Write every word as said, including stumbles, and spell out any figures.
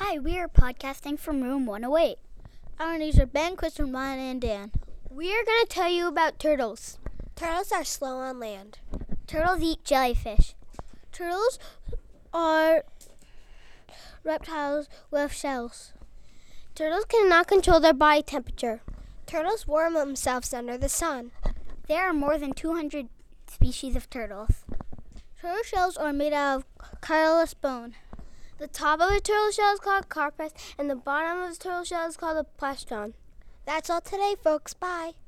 Hi, we are podcasting from room one oh eight. Our names are Ben, Kristen, Ryan, and Dan. We are going to tell you about turtles. Turtles are slow on land. Turtles eat jellyfish. Turtles are reptiles with shells. Turtles cannot control their body temperature. Turtles warm themselves under the sun. There are more than two hundred species of turtles. Turtle shells are made out of colorless bone. The top of a turtle shell is called carapace, and the bottom of the turtle shell is called a plastron. That's all today, folks. Bye.